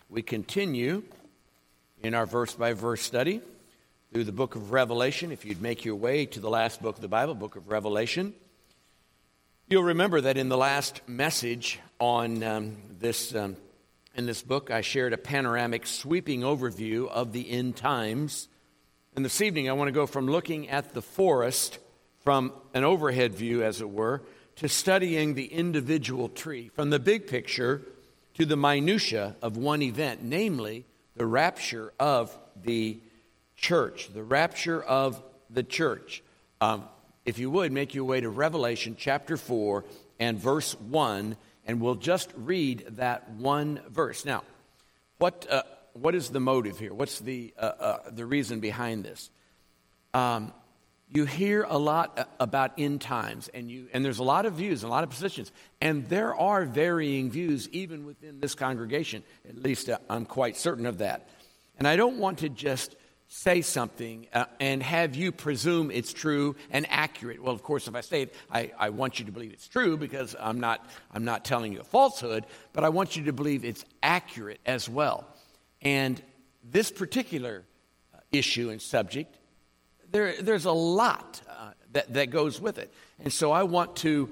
We continue in our verse-by-verse study through the book of Revelation. If you'd make your way to the last book of the Bible, book of Revelation, you'll remember that in the last message on in this book, I shared a panoramic, sweeping overview of the end times. And this evening, I want to go from looking at the forest from an overhead view, as it were, to studying the individual tree, from the big picture to the minutia of one event, namely the rapture of the church, the rapture of the church. If you would, make your way to Revelation chapter 4 and verse 1, and we'll just read that one verse. Now, what is the motive here? What's the reason behind this? You hear a lot about end times, and there's a lot of views, a lot of positions, and there are varying views even within this congregation. At least I'm quite certain of that. And I don't want to just say something and have you presume it's true and accurate. Well, of course, if I say it, I want you to believe it's true because I'm not telling you a falsehood, but I want you to believe it's accurate as well. And this particular issue and subject, there's a lot that goes with it. And so I want to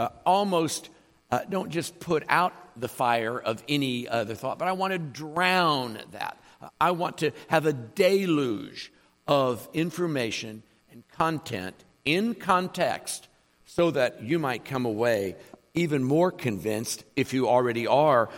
don't just put out the fire of any other thought, but I want to drown that. I want to have a deluge of information and content in context so that you might come away even more convinced, if you already are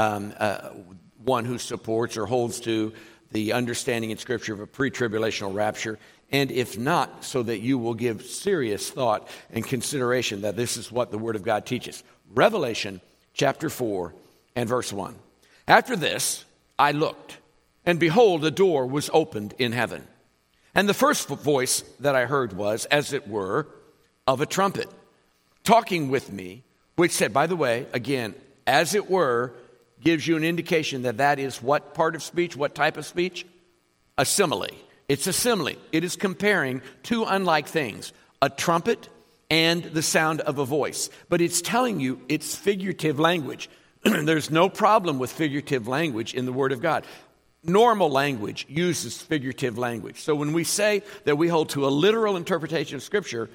one who supports or holds to the understanding in Scripture of a pre-tribulational rapture, and if not, so that you will give serious thought and consideration that this is what the Word of God teaches. Revelation chapter 4 and verse 1. After this, I looked, and behold, a door was opened in heaven. And the first voice that I heard was, as it were, of a trumpet, talking with me, which said, by the way, again, as it were, gives you an indication that is what part of speech, what type of speech? A simile. It's a simile. It is comparing two unlike things, a trumpet and the sound of a voice. But it's telling you it's figurative language. There's no problem with figurative language in the Word of God. Normal language uses figurative language. So when we say that we hold to a literal interpretation of Scripture,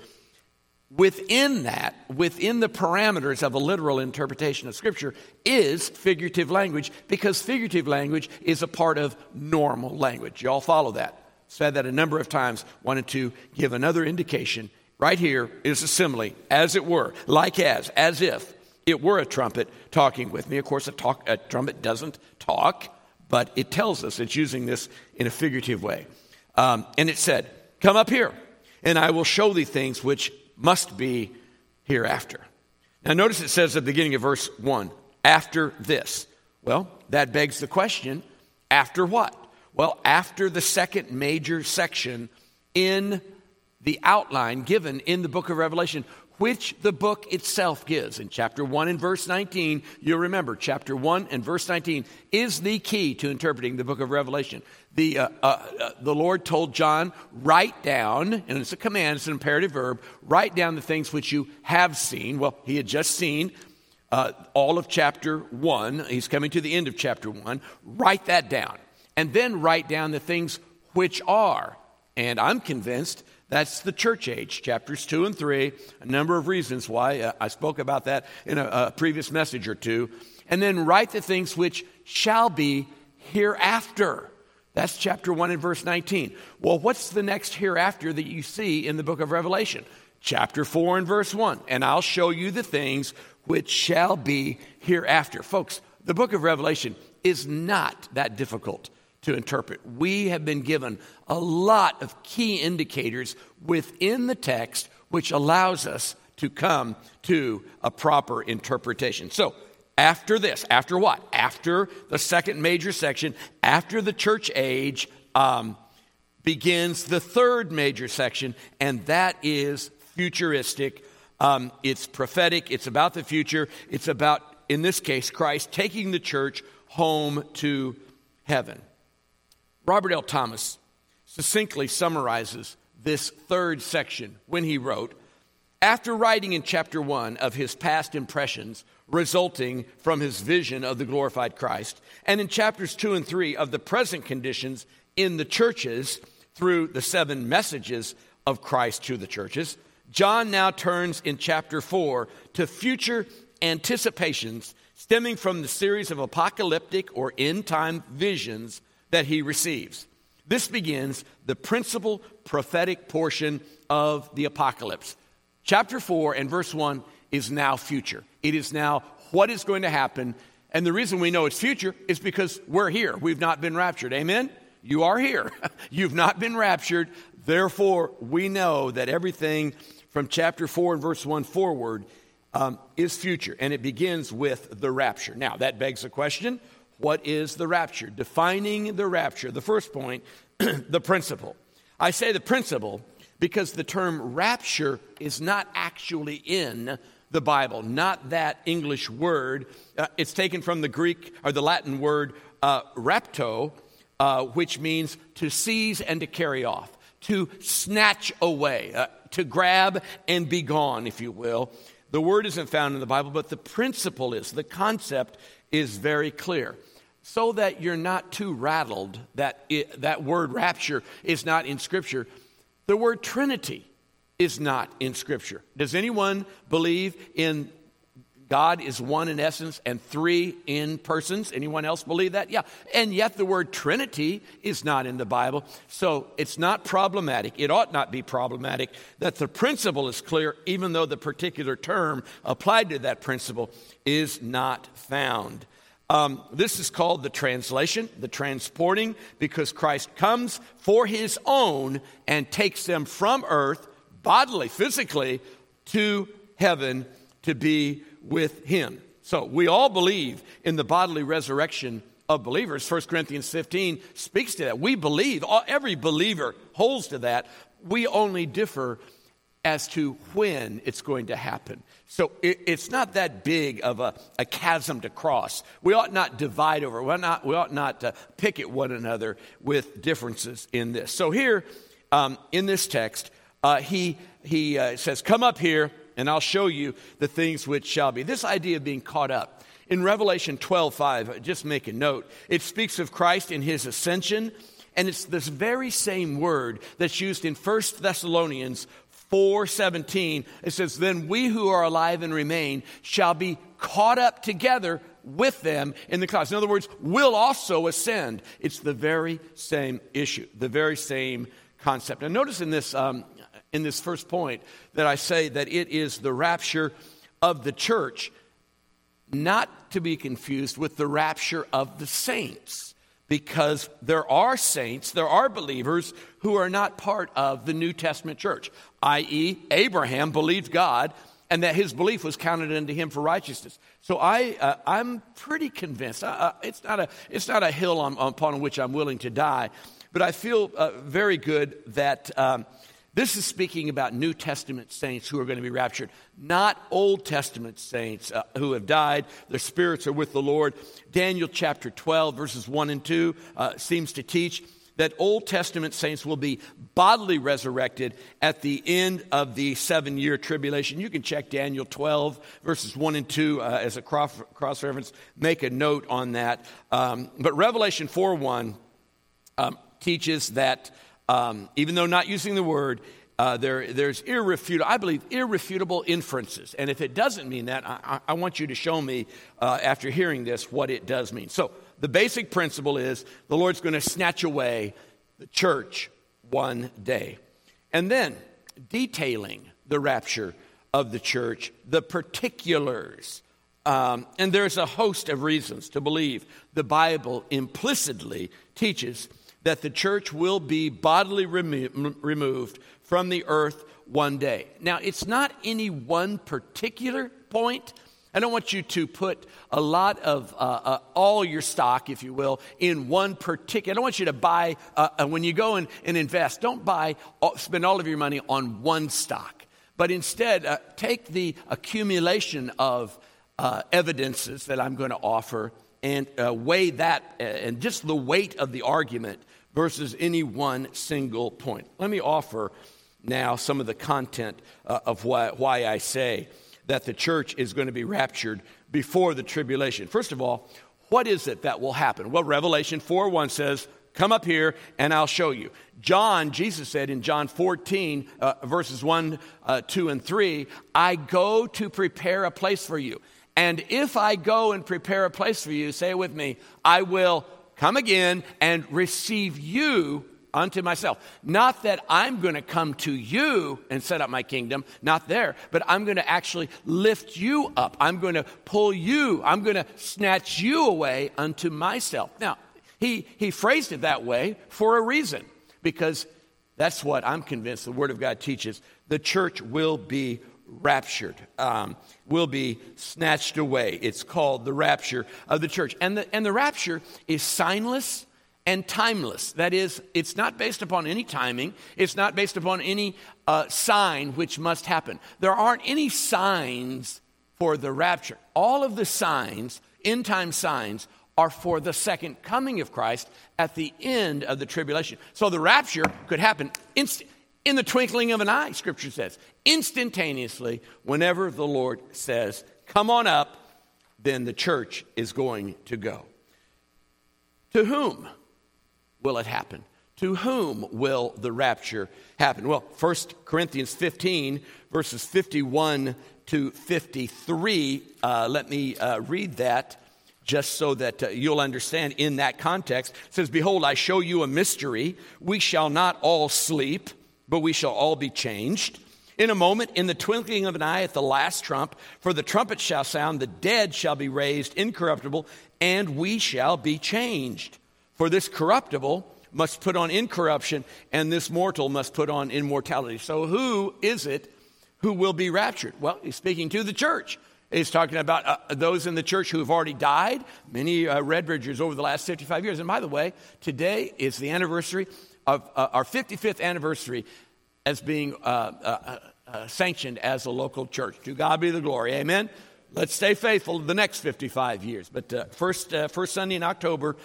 within the parameters of a literal interpretation of Scripture is figurative language, because figurative language is a part of normal language. You all follow that? Said that a number of times, wanted to give another indication. Right here is a simile, as it were, like as if it were a trumpet talking with me. Of course, a trumpet doesn't talk, but it tells us it's using this in a figurative way. And it said, come up here, and I will show thee things which must be hereafter. Now notice it says at the beginning of verse 1, after this. Well, that begs the question, after what? Well, after the second major section in the outline given in the book of Revelation, which the book itself gives. In chapter 1 and verse 19, you'll remember, chapter 1 and verse 19 is the key to interpreting the book of Revelation. The Lord told John, write down, and it's a command, it's an imperative verb, write down the things which you have seen. Well, he had just seen all of chapter 1. He's coming to the end of chapter 1. Write that down. And then write down the things which are. And I'm convinced that's the church age, chapters 2 and 3, a number of reasons why. I spoke about that in a previous message or two. And then write the things which shall be hereafter. That's chapter 1 and verse 19. Well, what's the next hereafter that you see in the book of Revelation? Chapter 4 and verse 1. And I'll show you the things which shall be hereafter. Folks, the book of Revelation is not that difficult to interpret. We have been given a lot of key indicators within the text which allows us to come to a proper interpretation. So, after this, after what? After the second major section, after the church age, begins the third major section, and that is futuristic. It's prophetic. It's about the future. It's about, in this case, Christ taking the church home to heaven. Robert L. Thomas succinctly summarizes this third section when he wrote, after writing in chapter 1 of his past impressions resulting from his vision of the glorified Christ, and in chapters 2 and 3 of the present conditions in the churches through the 7 messages of Christ to the churches, John now turns in chapter 4 to future anticipations stemming from the series of apocalyptic or end-time visions that he receives. This begins the principal prophetic portion of the apocalypse. Chapter 4 and verse 1 is now future. It is now what is going to happen. And the reason we know it's future is because we're here. We've not been raptured. Amen? You are here. You've not been raptured. Therefore, we know that everything from chapter 4 and verse 1 forward is future. And it begins with the rapture. Now, that begs the question, what is the rapture? Defining the rapture. The first point, the principle. I say the principle because the term rapture is not actually in the Bible, not that English word. It's taken from the Greek or the Latin word rapto, which means to seize and to carry off, to snatch away, to grab and be gone, if you will. The word isn't found in the Bible, but the principle is, the concept is very clear. So that you're not too rattled that that word rapture is not in Scripture, the word Trinity is not in Scripture. Does anyone believe in God is one in essence and three in persons? Anyone else believe that? Yeah. And yet the word Trinity is not in the Bible. So it's not problematic. It ought not be problematic that the principle is clear, even though the particular term applied to that principle is not found. This is called the translation, the transporting, because Christ comes for his own and takes them from earth, bodily, physically, to heaven to be with him. So we all believe in the bodily resurrection of believers. 1 Corinthians 15 speaks to that. We believe, every believer holds to that. We only differ as to when it's going to happen. So it's not that big of a chasm to cross. We ought not divide over. We ought not pick at one another with differences in this. So here in this text, he says, come up here and I'll show you the things which shall be. This idea of being caught up. In Revelation 12:5, just make a note, it speaks of Christ in his ascension, and it's this very same word that's used in 1 Thessalonians 4:17. It says, then we who are alive and remain shall be caught up together with them in the clouds. In other words, we'll also ascend. It's the very same issue, the very same concept. And notice in this first point that I say that it is the rapture of the church, not to be confused with the rapture of the saints. Because there are saints, there are believers who are not part of the New Testament church, i.e. Abraham believed God and that his belief was counted unto him for righteousness. So I'm pretty convinced. It's not a hill upon which I'm willing to die, but I feel very good that this is speaking about New Testament saints who are going to be raptured, not Old Testament saints who have died. Their spirits are with the Lord. Daniel chapter 12, verses 1 and 2 seems to teach that Old Testament saints will be bodily resurrected at the end of the 7-year tribulation. You can check Daniel 12, verses 1 and 2 as a cross-reference. Make a note on that. But Revelation 4:1 teaches that even though not using the word, there's irrefutable inferences. And if it doesn't mean that, I want you to show me, after hearing this, what it does mean. So the basic principle is the Lord's going to snatch away the church one day. And then detailing the rapture of the church, the particulars. And there's a host of reasons to believe the Bible implicitly teaches that the church will be bodily removed from the earth one day. Now, it's not any one particular point. I don't want you to put a lot of all your stock, if you will, in one particular. I don't want you to buy, when you go and invest, don't spend all of your money on one stock. But instead, take the accumulation of evidences that I'm going to offer and weigh that and just the weight of the argument versus any one single point. Let me offer now some of the content of why I say that the church is going to be raptured before the tribulation. First of all, what is it that will happen? Well, Revelation 4:1 says, come up here and I'll show you. Jesus said in John 14, verses 1, 2, and 3, I go to prepare a place for you. And if I go and prepare a place for you, say it with me, I will come again and receive you unto myself. Not that I'm going to come to you and set up my kingdom, not there, but I'm going to actually lift you up. I'm going to pull you, I'm going to snatch you away unto myself. Now, he phrased it that way for a reason, because that's what I'm convinced the Word of God teaches. The church will be raptured, will be snatched away. It's called the rapture of the church. And the rapture is signless and timeless. That is, it's not based upon any timing. It's not based upon any sign which must happen. There aren't any signs for the rapture. All of the signs, end-time signs, are for the second coming of Christ at the end of the tribulation. So the rapture could happen in the twinkling of an eye, Scripture says. Instantaneously, whenever the Lord says, come on up, then the church is going to go. To whom will it happen? To whom will the rapture happen? Well, 1 Corinthians 15, verses 51 to 53. Let me read that just so that you'll understand in that context. It says, behold, I show you a mystery. We shall not all sleep, but we shall all be changed. In a moment, in the twinkling of an eye at the last trump, for the trumpet shall sound, the dead shall be raised incorruptible, and we shall be changed. For this corruptible must put on incorruption, and this mortal must put on immortality. So who is it who will be raptured? Well, he's speaking to the church. He's talking about those in the church who have already died, many Redbridgers over the last 55 years. And by the way, today is the anniversary of our 55th anniversary as being sanctioned as a local church. To God be the glory. Amen. Let's stay faithful the next 55 years. But first Sunday in October,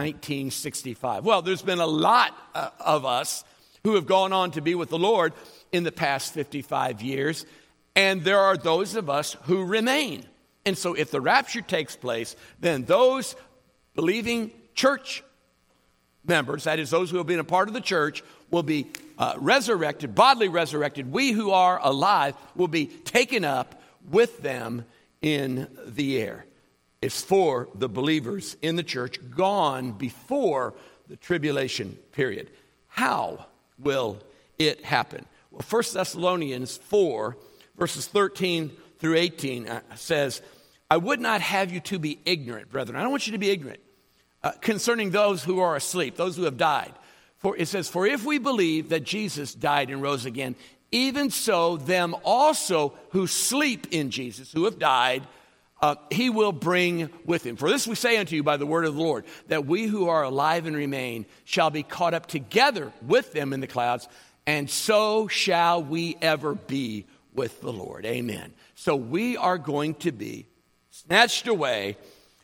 1965. Well, there's been a lot of us who have gone on to be with the Lord in the past 55 years. And there are those of us who remain. And so if the rapture takes place, then those believing church members, that is those who have been a part of the church, will be resurrected, bodily resurrected. We who are alive will be taken up with them in the air. It's for the believers in the church gone before the tribulation period. How will it happen? Well, 1 Thessalonians 4, verses 13 through 18 says, I would not have you to be ignorant, brethren. I don't want you to be ignorant concerning those who are asleep, those who have died. For it says, for if we believe that Jesus died and rose again, even so them also who sleep in Jesus, who have died, he will bring with him. For this we say unto you by the word of the Lord, that we who are alive and remain shall be caught up together with them in the clouds, and so shall we ever be with the Lord. Amen. So we are going to be snatched away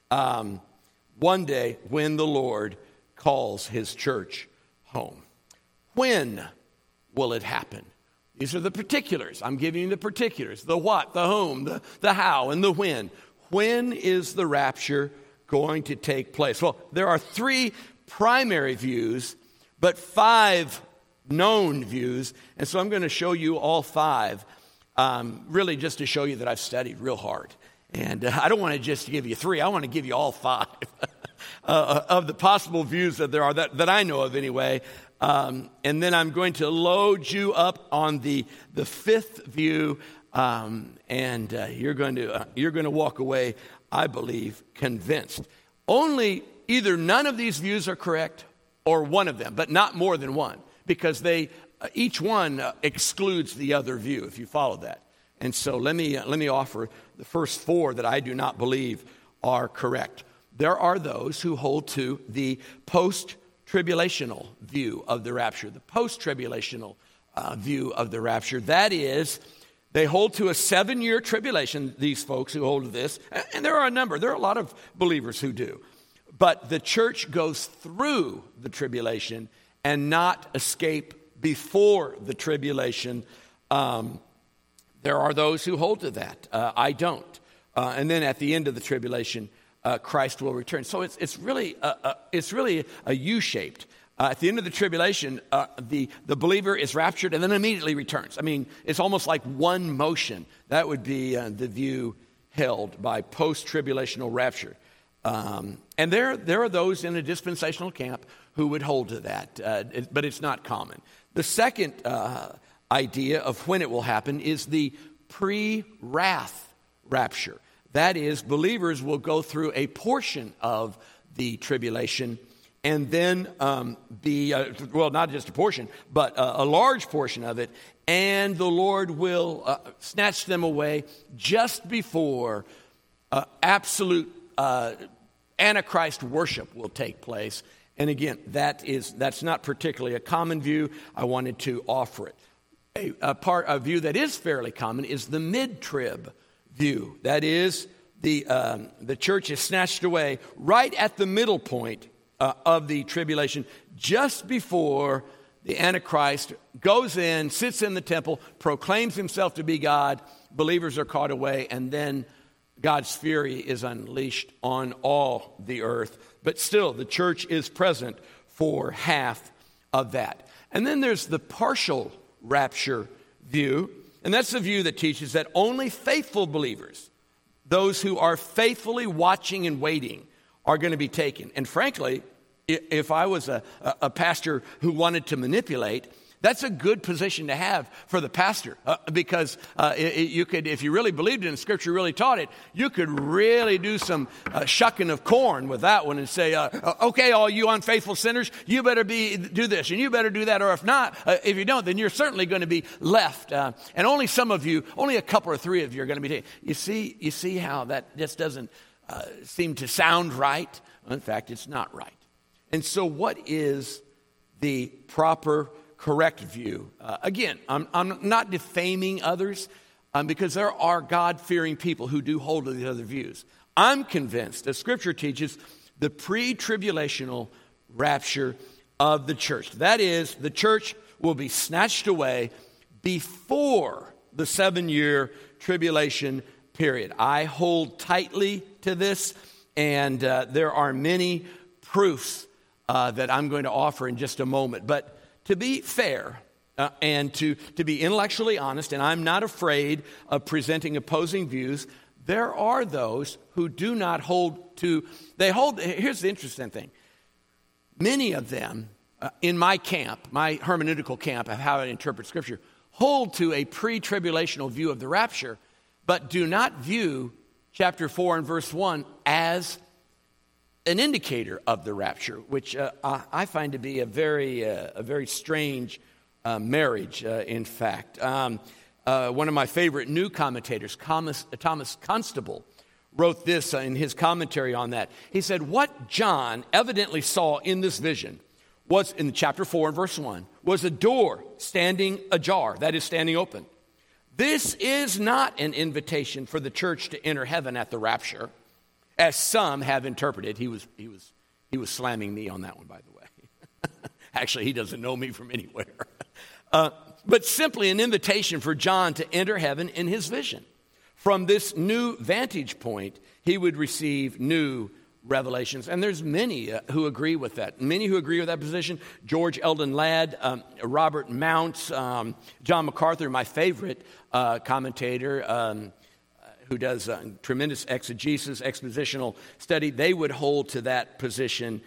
one day when the Lord calls his church home. When will it happen? These are the particulars. I'm giving you the particulars. The what, the whom, the how, and the when. When is the rapture going to take place? Well, there are 3 primary views, but 5 known views. And so I'm going to show you all 5, really just to show you that I've studied real hard. And I don't want to just give you 3. I want to give you all 5 of the possible views that there are, that I know of anyway. And then I'm going to load you up on the 5th view, and you're going to walk away, I believe, convinced. Only either none of these views are correct or one of them, but not more than one, because each one excludes the other view, if you follow that. And so let me offer the first 4 that I do not believe are correct. There are those who hold to the post-tribulational view of the rapture, the post-tribulational view of the rapture. That is, they hold to a 7-year tribulation, these folks who hold to this, and there are a lot of believers who do. But the church goes through the tribulation and not escape before the tribulation There are those who hold to that. I don't. And then at the end of the tribulation, Christ will return. So it's really a U-shaped. At the end of the tribulation, the believer is raptured and then immediately returns. I mean, it's almost like one motion. That would be the view held by post-tribulational rapture. And there are those in a dispensational camp who would hold to that, but it's not common. The second idea of when it will happen is the pre-wrath rapture. That is, believers will go through a portion of the tribulation and then not just a portion, but a large portion of it, and the Lord will snatch them away just before absolute Antichrist worship will take place. And again, that's not particularly a common view. I wanted to offer it. A view that is fairly common is the mid-trib view. That is, the church is snatched away right at the middle point of the tribulation, just before the Antichrist goes in, sits in the temple, proclaims himself to be God, believers are caught away, and then God's fury is unleashed on all the earth. But still, the church is present for half of that. And then there's the partial rapture view, and that's the view that teaches that only faithful believers, those who are faithfully watching and waiting, are going to be taken. And frankly, if I was a pastor who wanted to manipulate, that's a good position to have for the pastor, because you could, if you really believed it and Scripture really taught it, you could really do some shucking of corn with that one and say, okay, all you unfaithful sinners, you better do this and you better do that, or if not, if you don't, then you're certainly going to be left. And only some of you, only a couple or three of you are going to be taken. You see how that just doesn't seem to sound right? In fact, it's not right. And so what is the proper, correct view? Again, I'm not defaming others because there are God-fearing people who do hold to the other views. I'm convinced that Scripture teaches the pre-tribulational rapture of the church. That is, the church will be snatched away before the 7-year tribulation period. I hold tightly to this, and there are many proofs that I'm going to offer in just a moment. But to be fair and to be intellectually honest, and I'm not afraid of presenting opposing views, there are those who do not hold to, here's the interesting thing. Many of them in my camp, my hermeneutical camp of how I interpret Scripture, hold to a pre-tribulational view of the rapture, but do not view chapter 4 and verse 1 as an indicator of the rapture, which I find to be a very strange marriage, in fact. One of my favorite new commentators, Thomas Constable, wrote this in his commentary on that. He said, what John evidently saw in this vision was, in chapter 4 and verse 1, was a door standing ajar, that is, standing open. This is not an invitation for the church to enter heaven at the rapture, as some have interpreted. He was slamming me on that one, by the way. Actually, he doesn't know me from anywhere. But simply an invitation for John to enter heaven in his vision. From this new vantage point, he would receive new revelations. And there's many who agree with that. Many who agree with that position. George Eldon Ladd, Robert Mounts, John MacArthur, my favorite commentator, who does tremendous exegesis, expositional study, they would hold to that position.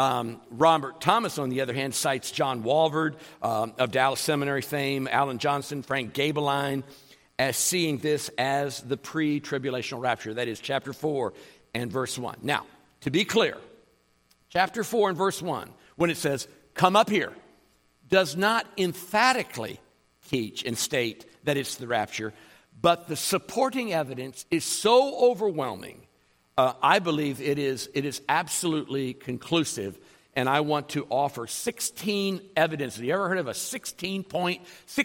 Robert Thomas, on the other hand, cites John Walvoord of Dallas Seminary fame, Alan Johnson, Frank Gabeline, as seeing this as the pre-tribulational rapture. That is chapter 4 and verse 1. Now, to be clear, chapter 4 and verse 1, when it says, come up here, does not emphatically teach and state that it's the rapture, but the supporting evidence is so overwhelming, I believe it is absolutely conclusive, and I want to offer 16 evidence. Have you ever heard of a 16-point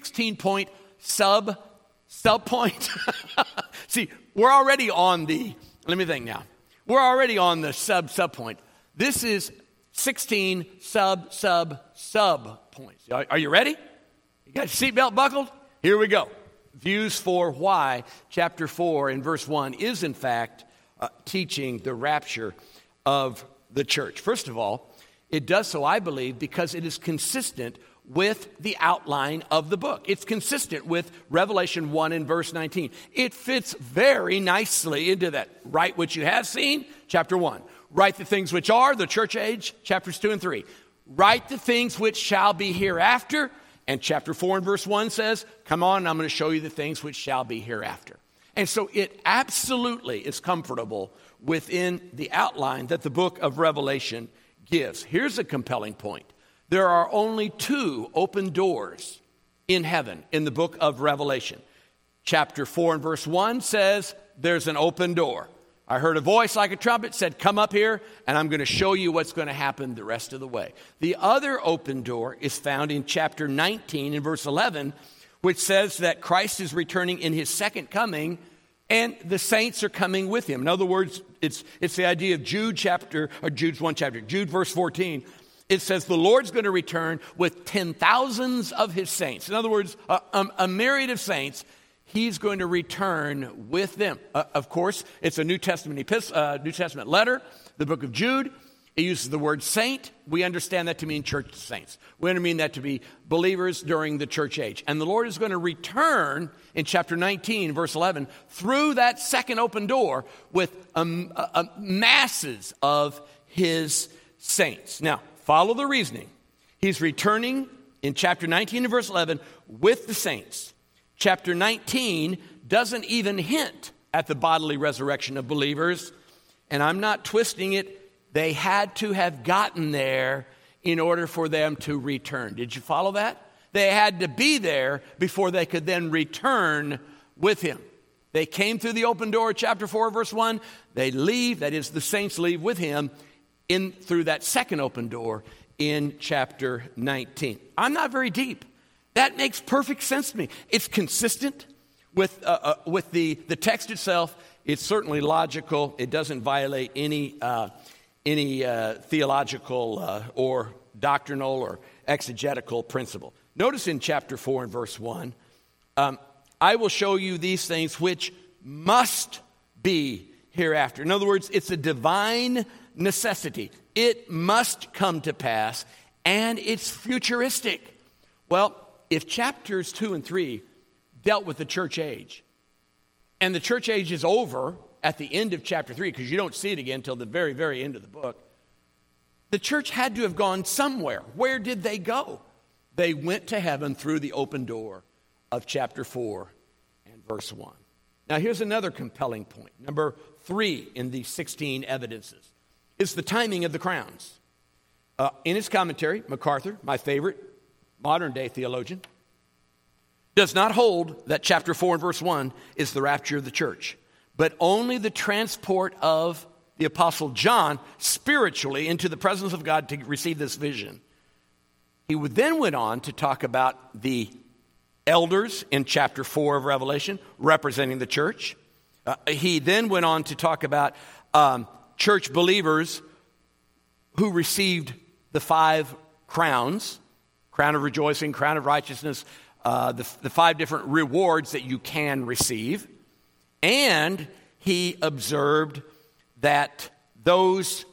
sub-point? See, we're already on the, let me think now. We're already on the sub-point. This is 16 sub-points. Are you ready? You got your seatbelt buckled? Here we go. views for why chapter 4 and verse 1 is in fact teaching the rapture of the church. First of all, it does so, I believe, because it is consistent with the outline of the book. It's consistent with Revelation 1 and verse 19. It fits very nicely into that. Write what you have seen, chapter 1. Write the things which are, the church age, chapters 2 and 3. Write the things which shall be hereafter. And chapter 4 and verse 1 says, come on, I'm going to show you the things which shall be hereafter. And so it absolutely is comfortable within the outline that the book of Revelation gives. Here's a compelling point. There are only 2 open doors in heaven in the book of Revelation. Chapter 4 and verse 1 says there's an open door. I heard a voice like a trumpet said, come up here, and I'm going to show you what's going to happen the rest of the way. The other open door is found in chapter 19 and verse 11, which says that Christ is returning in his second coming, and the saints are coming with him. In other words, it's the idea of Jude verse 14. It says the Lord's going to return with 10,000s of his saints. In other words, a myriad of saints. He's going to return with them. Of course, it's a New Testament letter, the book of Jude. It uses the word saint. We understand that to mean church saints. We mean that to be believers during the church age. And the Lord is going to return in chapter 19, verse 11, through that second open door with masses of his saints. Now, follow the reasoning. He's returning in chapter 19 and verse 11 with the saints. Chapter 19 doesn't even hint at the bodily resurrection of believers. And I'm not twisting it. They had to have gotten there in order for them to return. Did you follow that? They had to be there before they could then return with him. They came through the open door, chapter 4, verse 1. They leave, that is, the saints leave with him in through that second open door in chapter 19. I'm not very deep. That makes perfect sense to me. It's consistent with the text itself. It's certainly logical. It doesn't violate any theological or doctrinal or exegetical principle. Notice in chapter 4 and verse 1, I will show you these things which must be hereafter. In other words, it's a divine necessity. It must come to pass, and it's futuristic. Well, if chapters 2 and 3 dealt with the church age, and the church age is over at the end of chapter 3, because you don't see it again until the very, very end of the book, the church had to have gone somewhere. Where did they go? They went to heaven through the open door of chapter 4 and verse 1. Now, here's another compelling point. Number 3 in the 16 evidences is the timing of the crowns. In his commentary, MacArthur, my favorite modern-day theologian, does not hold that chapter 4 and verse 1 is the rapture of the church, but only the transport of the Apostle John spiritually into the presence of God to receive this vision. He then went on to talk about the elders in chapter 4 of Revelation representing the church. He then went on to talk about church believers who received the 5 crowns, crown of rejoicing, crown of righteousness, the 5 different rewards that you can receive. And he observed that those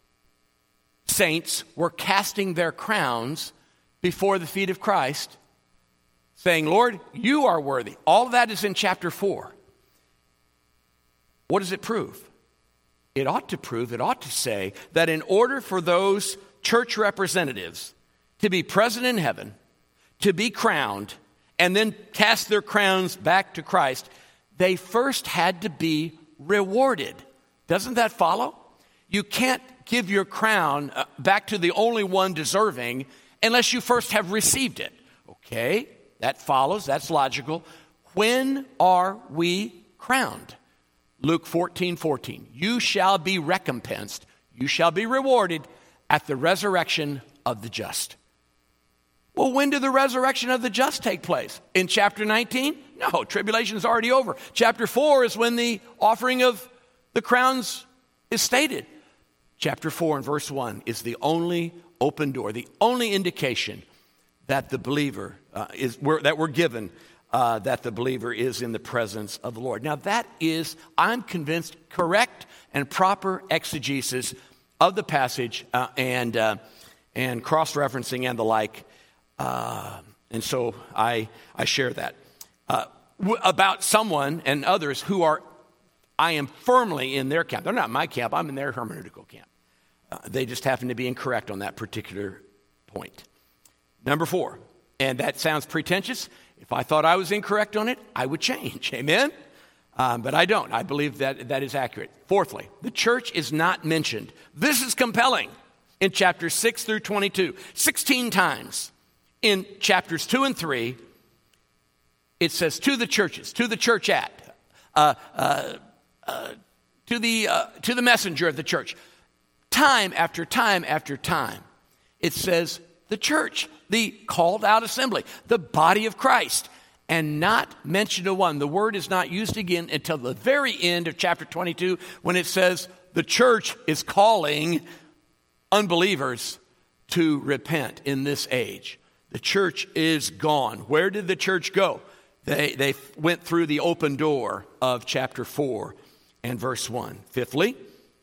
saints were casting their crowns before the feet of Christ, saying, Lord, you are worthy. All of that is in chapter 4. What does it prove? It ought to say that in order for those church representatives to be present in heaven, to be crowned, and then cast their crowns back to Christ, they first had to be rewarded. Doesn't that follow? You can't give your crown back to the only one deserving unless you first have received it. Okay, that follows. That's logical. When are we crowned? Luke 14:14. You shall be recompensed. You shall be rewarded at the resurrection of the just. Well, when did the resurrection of the just take place? In chapter 19? No, tribulation is already over. Chapter 4 is when the offering of the crowns is stated. Chapter 4 and verse 1 is the only open door, the only indication that the believer that we're given that the believer is in the presence of the Lord. Now that is, I'm convinced, correct and proper exegesis of the passage and cross-referencing and the like. And so I share that. About someone and others who I am firmly in their camp. They're not my camp, I'm in their hermeneutical camp. They just happen to be incorrect on that particular point. Number 4, and that sounds pretentious. If I thought I was incorrect on it, I would change. Amen? But I don't. I believe that is accurate. Fourthly, the church is not mentioned. This is compelling in chapters 6 through 22. 16 times in chapters 2 and 3, it says to the churches, to the church at, to the messenger of the church. Time after time after time, it says the church, the called out assembly, the body of Christ, and not mention a one. The word is not used again until the very end of chapter 22 when it says the church is calling unbelievers to repent in this age. The church is gone. Where did the church go? They went through the open door of chapter 4 and verse 1. Fifthly,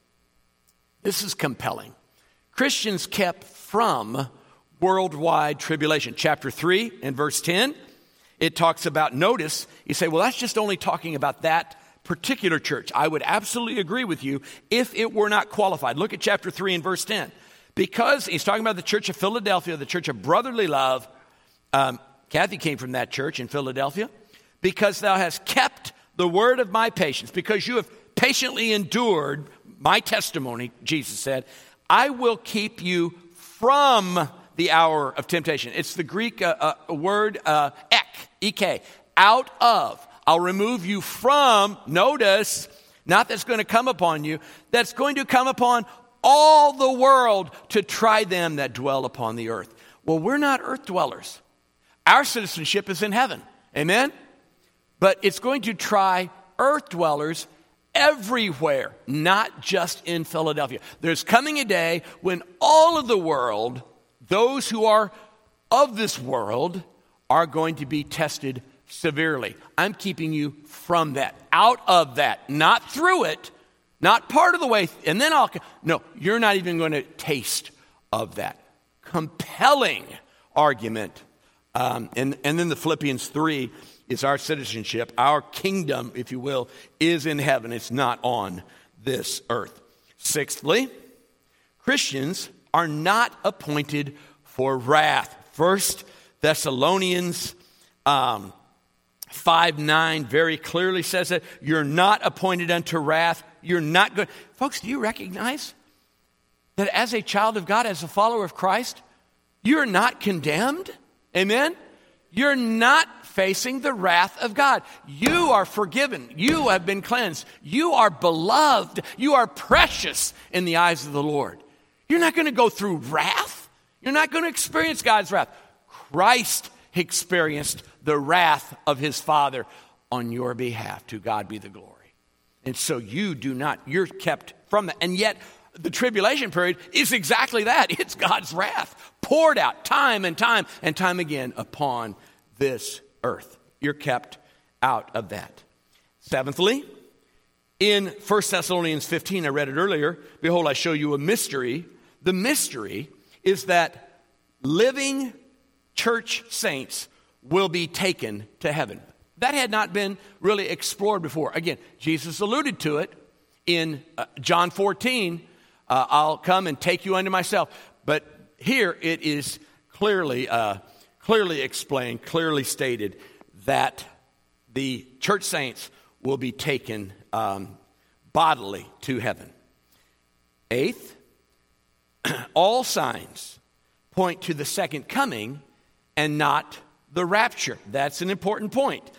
this is compelling. Christians kept from worldwide tribulation. Chapter 3 and verse 10, it talks about, notice, you say, well, that's just only talking about that particular church. I would absolutely agree with you if it were not qualified. Look at chapter 3 and verse 10. Because he's talking about the church of Philadelphia, the church of brotherly love. Kathy came from that church in Philadelphia. Because thou hast kept the word of my patience, because you have patiently endured my testimony, Jesus said, I will keep you from the hour of temptation. It's the Greek word ek, out of. I'll remove you from, notice, not that's going to come upon you, that's going to come upon all the world to try them that dwell upon the earth. Well, we're not earth dwellers. Our citizenship is in heaven. Amen? But it's going to try earth dwellers everywhere, not just in Philadelphia. There's coming a day when all of the world, those who are of this world, are going to be tested severely. I'm keeping you from that, out of that, not through it, not part of the way, and then no, you're not even going to taste of that. Compelling argument. And then the Philippians 3 is our citizenship. Our kingdom, if you will, is in heaven. It's not on this earth. Sixthly, Christians are not appointed for wrath. 1 Thessalonians 5:9 very clearly says that you're not appointed unto wrath. You're not good. Folks, do you recognize that as a child of God, as a follower of Christ, you're not condemned? Amen? You're not facing the wrath of God. You are forgiven. You have been cleansed. You are beloved. You are precious in the eyes of the Lord. You're not going to go through wrath. You're not going to experience God's wrath. Christ experienced the wrath of his Father on your behalf. To God be the glory. And so you do not, you're kept from that. And yet the tribulation period is exactly that. It's God's wrath poured out time and time and time again upon this earth. You're kept out of that. Seventhly, in 1 Thessalonians 15, I read it earlier, behold, I show you a mystery. The mystery is that living church saints will be taken to heaven. That had not been really explored before. Again, Jesus alluded to it in John 14. I'll come and take you unto myself. But here it is clearly explained, clearly stated that the church saints will be taken bodily to heaven. Eighth, all signs point to the second coming and not the rapture. That's an important point.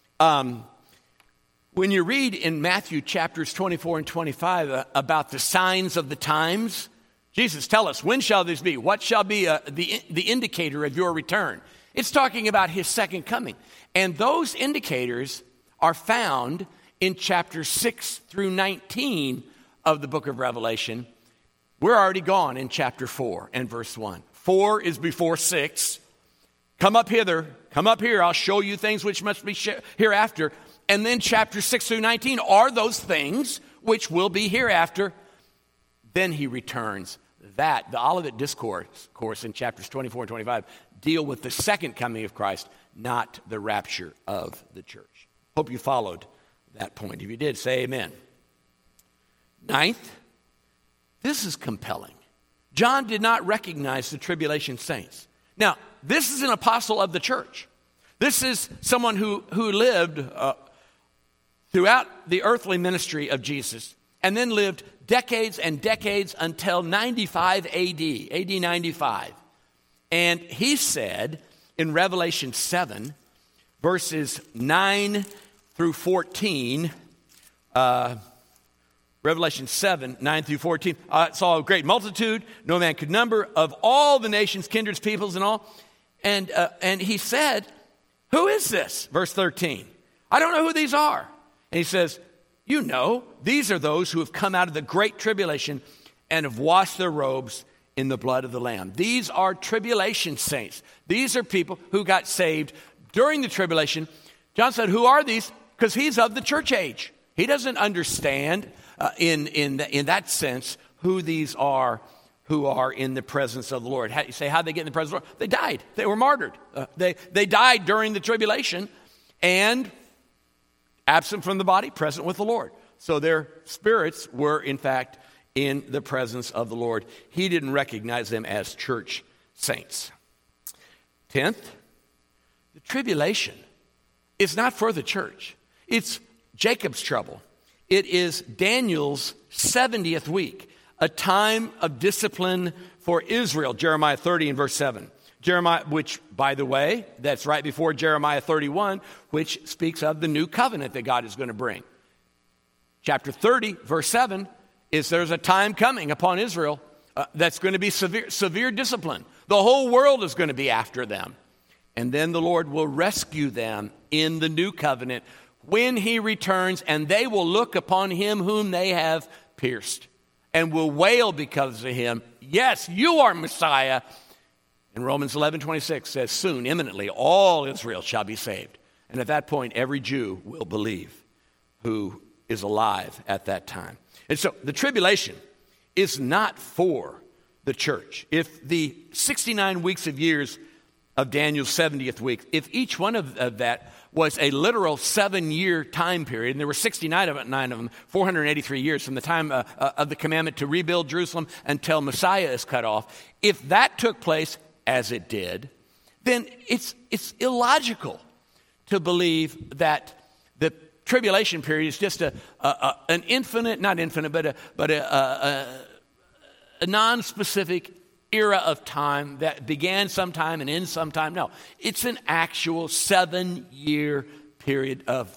When you read in Matthew chapters 24 and 25 about the signs of the times, Jesus tell us, when shall this be? What shall be the indicator of your return? It's talking about his second coming. And those indicators are found in chapters 6 through 19 of the book of Revelation. We're already gone in chapter 4 and verse 1. 4 is before 6. come up hither, come up here, I'll show you things which must be hereafter. And then chapter 6 through 19 are those things which will be hereafter. Then he returns. That, the Olivet Discourse in chapters 24 and 25, deal with the second coming of Christ, not the rapture of the church. Hope you followed that point. If you did, say amen. Ninth, this is compelling. John did not recognize the tribulation saints. Now, this is an apostle of the church. This is someone who lived throughout the earthly ministry of Jesus and then lived decades and decades until 95 AD 95. And he said in Revelation 7, verses 9 through 14, Revelation 7, 9 through 14, saw a great multitude, no man could number, of all the nations, kindreds, peoples, and all. And he said, who is this? Verse 13, I don't know who these are. And he says, you know, these are those who have come out of the great tribulation and have washed their robes in the blood of the Lamb. These are tribulation saints. These are people who got saved during the tribulation. John said, who are these? Because he's of the church age. He doesn't understand in that sense who these are who are in the presence of the Lord. You say, how'd they get in the presence of the Lord? They died. They were martyred. They died during the tribulation and absent from the body, present with the Lord. So their spirits were, in fact, in the presence of the Lord. He didn't recognize them as church saints. 10th, the tribulation is not for the church. It's Jacob's trouble. It is Daniel's 70th week, a time of discipline for Israel, Jeremiah 30 and verse 7. Jeremiah, which, by the way, that's right before Jeremiah 31, which speaks of the new covenant that God is going to bring. Chapter 30, verse 7, is there's a time coming upon Israel that's going to be severe discipline. The whole world is going to be after them. And then the Lord will rescue them in the new covenant when he returns, and they will look upon him whom they have pierced and will wail because of him. Yes, you are Messiah. And Romans 11:26 says, soon, imminently, all Israel shall be saved. And at that point, every Jew will believe who is alive at that time. And so the tribulation is not for the church. If the 69 weeks of years of Daniel's 70th week, if each one of that was a literal 7-year time period, and there were 69 of them, 483 years from the time of the commandment to rebuild Jerusalem until Messiah is cut off, if that took place, as it did, then it's illogical to believe that the tribulation period is just an infinite, not infinite, but a non-specific era of time that began sometime and ends sometime. No, it's an actual 7-year period of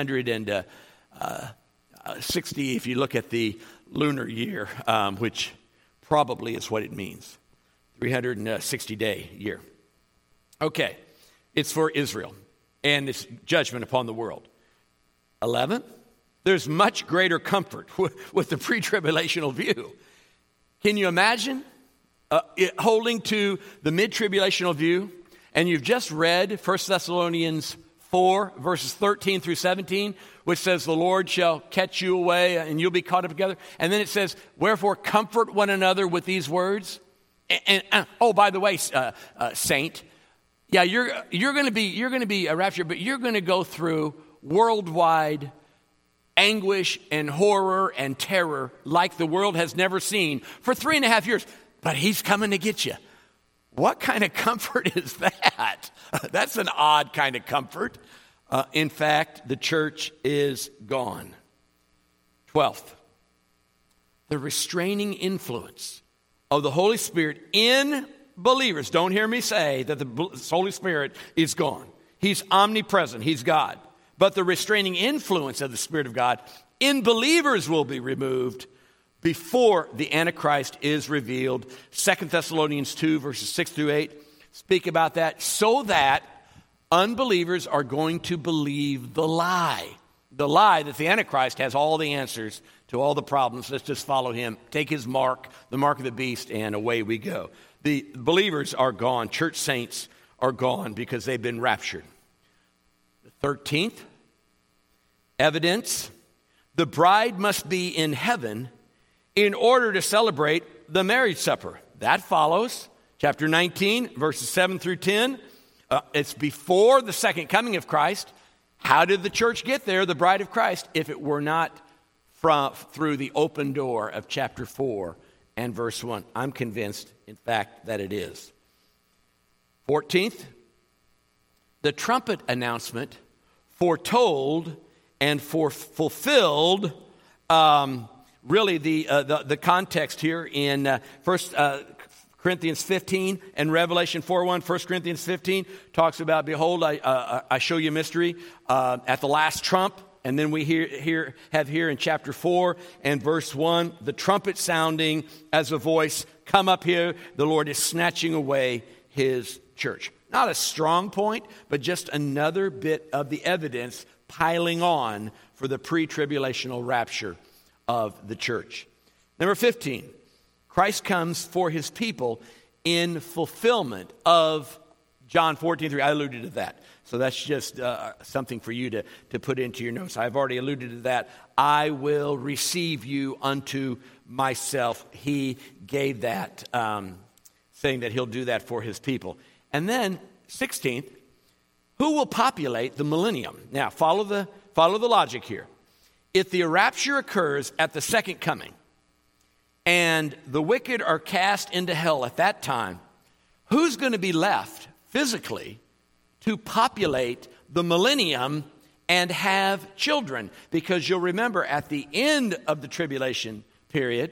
360, if you look at the lunar year, which probably is what it means. 360-day year. Okay, it's for Israel, and it's judgment upon the world. 11th, there's much greater comfort with the pre-tribulational view. Can you imagine holding to the mid-tribulational view, and you've just read 1 Thessalonians 4, verses 13 through 17, which says, the Lord shall catch you away, and you'll be caught up together. And then it says, wherefore comfort one another with these words. And oh, by the way, saint, yeah, you're going to be a rapture, but you're going to go through worldwide anguish and horror and terror like the world has never seen for 3.5 years. But he's coming to get you. What kind of comfort is that? That's an odd kind of comfort. In fact, the church is gone. 12th, the restraining influence of the Holy Spirit in believers. Don't hear me say that the Holy Spirit is gone. He's omnipresent. He's God. But the restraining influence of the Spirit of God in believers will be removed before the Antichrist is revealed. 2 Thessalonians 2, verses 6 through 8 speak about that, so that unbelievers are going to believe the lie that the Antichrist has all the answers to all the problems. Let's just follow him, take his mark, the mark of the beast, and away we go. The believers are gone. Church saints are gone because they've been raptured. The 13th, evidence, the bride must be in heaven in order to celebrate the marriage supper. That follows chapter 19, verses 7 through 10. It's before the second coming of Christ. How did the church get there, the bride of Christ, if it were not through the open door of chapter 4 and verse 1? I'm convinced, in fact, that it is. 14th, the trumpet announcement foretold and fulfilled, really the context here in 1 Corinthians 15 and Revelation 4:1. 1 Corinthians 15 talks about, behold, I show you a mystery at the last trump. And then we have here in chapter 4 and verse 1, the trumpet sounding as a voice, come up here, the Lord is snatching away his church. Not a strong point, but just another bit of the evidence piling on for the pre-tribulational rapture of the church. Number 15, Christ comes for his people in fulfillment of John 14:3. I alluded to that. So that's just something for you to put into your notes. I've already alluded to that. I will receive you unto myself. He gave that, saying that he'll do that for his people. And then, 16th, who will populate the millennium? Now, follow the logic here. If the rapture occurs at the second coming, and the wicked are cast into hell at that time, who's going to be left physically to populate the millennium and have children? Because you'll remember at the end of the tribulation period,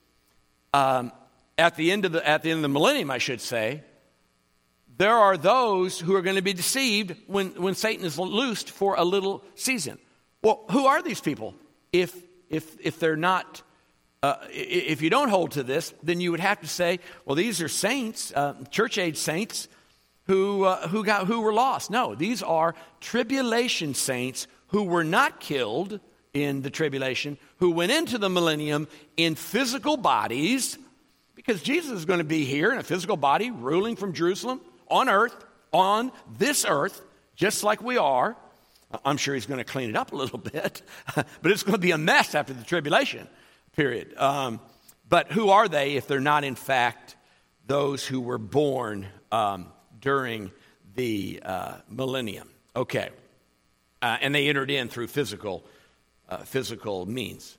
at the end of the millennium, I should say, there are those who are going to be deceived when Satan is loosed for a little season. Well, who are these people? If they're not, if you don't hold to this, then you would have to say, well, these are saints, church-age saints, who were lost. No, these are tribulation saints who were not killed in the tribulation, who went into the millennium in physical bodies, because Jesus is going to be here in a physical body, ruling from Jerusalem on earth, on this earth, just like we are. I'm sure he's going to clean it up a little bit, but it's going to be a mess after the tribulation period. But who are they if they're not, in fact, those who were born during the millennium? Okay. And they entered in through physical means.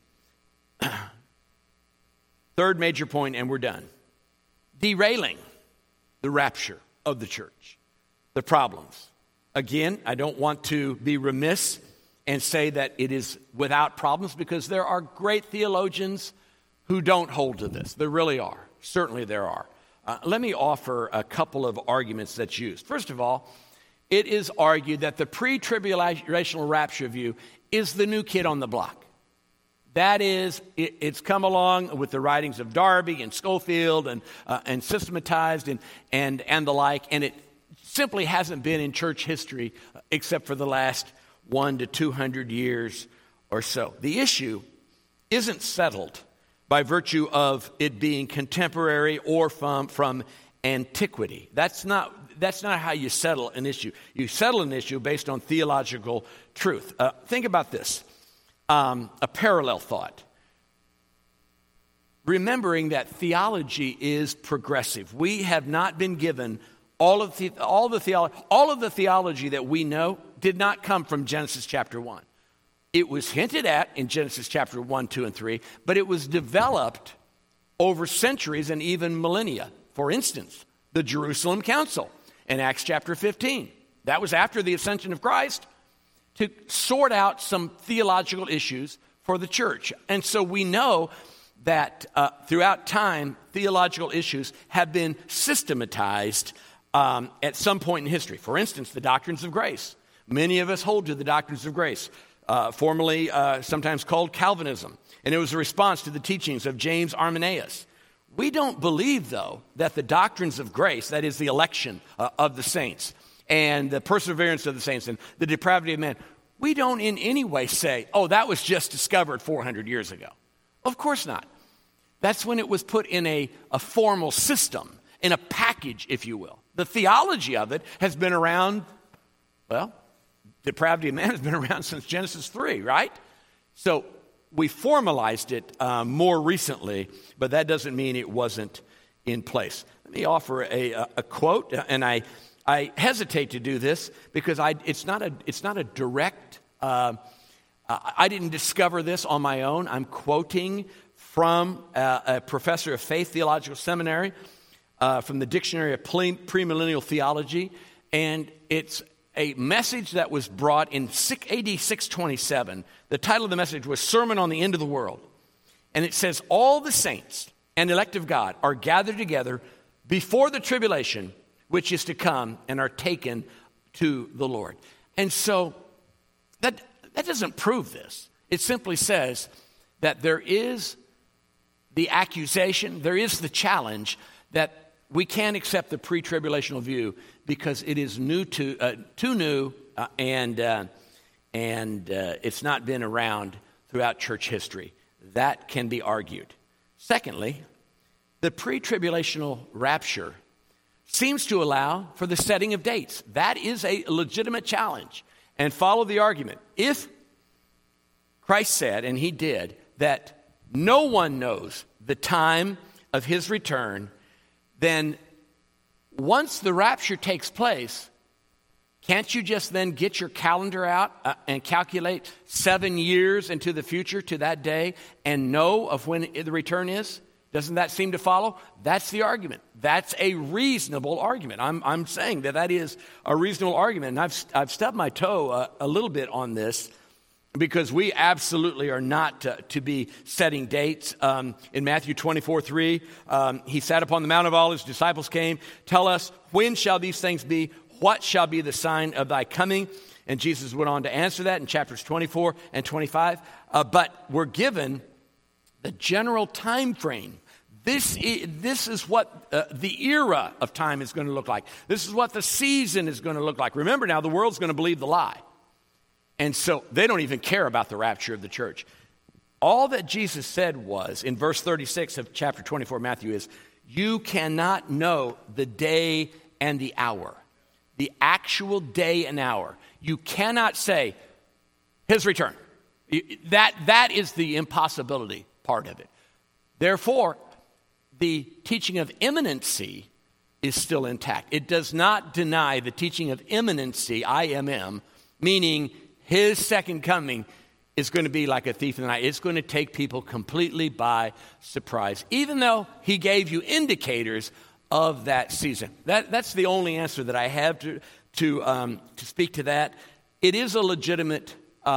Third major point, and we're done. Derailing the rapture of the church. The problems. Again, I don't want to be remiss and say that it is without problems, because there are great theologians who don't hold to this. There really are. Certainly there are. Let me offer a couple of arguments that's used. First of all, it is argued that the pre-tribulational rapture view is the new kid on the block. That is, it's come along with the writings of Darby and Schofield and systematized and the like, and it simply hasn't been in church history except for the last 100 to 200 years or so. The issue isn't settled by virtue of it being contemporary or from antiquity. That's not how you settle an issue. You settle an issue based on theological truth. Think about this. A parallel thought. Remembering that theology is progressive. We have not been given all of the theology that we know did not come from Genesis chapter 1. It was hinted at in Genesis chapter 1, 2, and 3, but it was developed over centuries and even millennia. For instance, the Jerusalem Council in Acts chapter 15. That was after the ascension of Christ, to sort out some theological issues for the church. And so we know that throughout time, theological issues have been systematized at some point in history. For instance, the doctrines of grace. Many of us hold to the doctrines of grace, formerly sometimes called Calvinism. And it was a response to the teachings of James Arminius. We don't believe, though, that the doctrines of grace, that is the election of the saints, and the perseverance of the saints and the depravity of man, we don't in any way say, oh, that was just discovered 400 years ago. Of course not. That's when it was put in a formal system in a package, if you will. The theology of it has been around, well, depravity of man has been around since Genesis 3, right? So we formalized it more recently, but that doesn't mean it wasn't in place. Let me offer a quote, and I hesitate to do this because it's not a direct. I didn't discover this on my own. I'm quoting from a professor of Faith Theological Seminary, from the Dictionary of Premillennial Theology, and it's a message that was brought in AD 627. The title of the message was Sermon on the End of the World. And it says, all the saints and elect of God are gathered together before the tribulation, which is to come, and are taken to the Lord. And so that doesn't prove this. It simply says that there is the accusation, there is the challenge that we can't accept the pre-tribulational view because it is too new, and it's not been around throughout church history. That can be argued. Secondly, the pre-tribulational rapture seems to allow for the setting of dates. That is a legitimate challenge. And follow the argument. If Christ said, and he did, that no one knows the time of his return, then once the rapture takes place, can't you just then get your calendar out and calculate 7 years into the future to that day and know of when the return is? Doesn't that seem to follow? That's the argument. That's a reasonable argument. I'm saying that is a reasonable argument. And I've stubbed my toe a little bit on this, because we absolutely are not to be setting dates. In Matthew 24:3, he sat upon the Mount of Olives, disciples came, tell us, when shall these things be? What shall be the sign of thy coming? And Jesus went on to answer that in chapters 24 and 25. But we're given the general time frame. This is what the era of time is going to look like. This is what the season is going to look like. Remember now, the world's going to believe the lie. And so they don't even care about the rapture of the church. All that Jesus said was, in verse 36 of chapter 24 of Matthew, is, you cannot know the day and the hour, the actual day and hour. You cannot say, his return. That is the impossibility part of it. Therefore, the teaching of imminency is still intact. It does not deny the teaching of imminency, IMM, meaning his second coming is going to be like a thief in the night. It's going to take people completely by surprise, even though he gave you indicators of that season. That's the only answer that I have to speak to that. It is a legitimate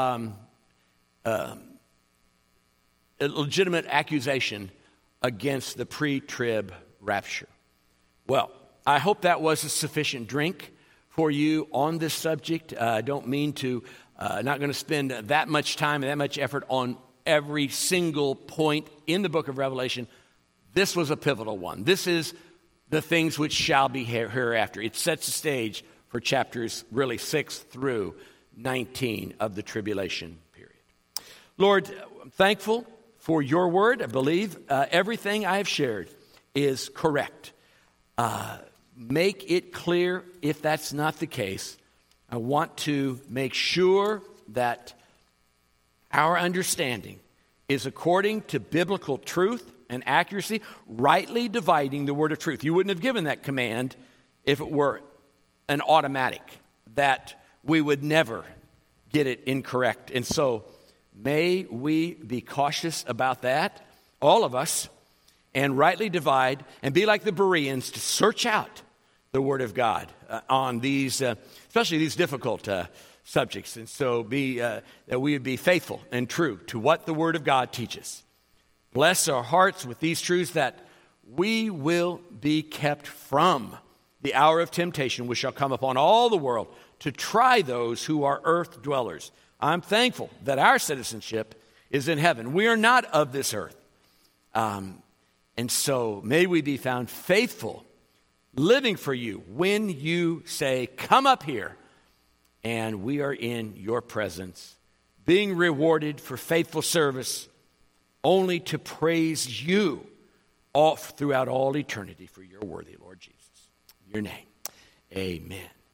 accusation against the pre-trib rapture. Well, I hope that was a sufficient drink for you on this subject. I don't mean to, not going to spend that much time and that much effort on every single point in the book of Revelation. This was a pivotal one. This is the things which shall be hereafter. It sets the stage for chapters really 6 through 19 of the tribulation period. Lord, I'm thankful for your word. I believe everything I have shared is correct. Make it clear if that's not the case. I want to make sure that our understanding is according to biblical truth and accuracy, rightly dividing the word of truth. You wouldn't have given that command if it were an automatic, that we would never get it incorrect. And so may we be cautious about that, all of us, and rightly divide and be like the Bereans to search out the Word of God on these, especially these difficult subjects. And so that we would be faithful and true to what the Word of God teaches. Bless our hearts with these truths, that we will be kept from the hour of temptation which shall come upon all the world to try those who are earth dwellers. I'm thankful that our citizenship is in heaven. We are not of this earth. And so may we be found faithful, living for you when you say, come up here, and we are in your presence, being rewarded for faithful service, only to praise you all throughout all eternity, for you're worthy, Lord Jesus. In your name, amen.